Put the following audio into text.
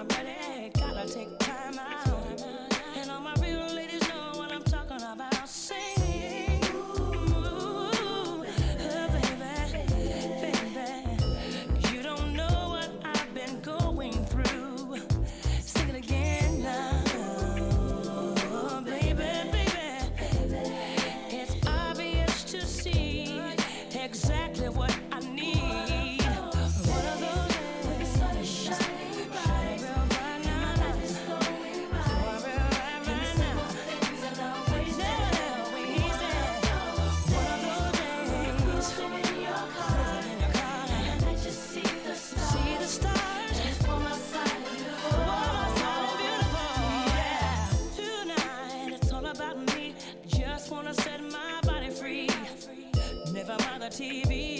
I'm ready, gotta take time out. And all my real ladies know what I'm talking about. Sing, ooh, baby, you don't know what I've been going through. Sing it again now, baby. It's obvious to see exactly what I need. One of those days, shining bright now. One of those days, sitting in your car, and I just see the stars. For my side, beautiful. Yeah. Tonight it's all about me. Just wanna set my body free. Never mind the TV.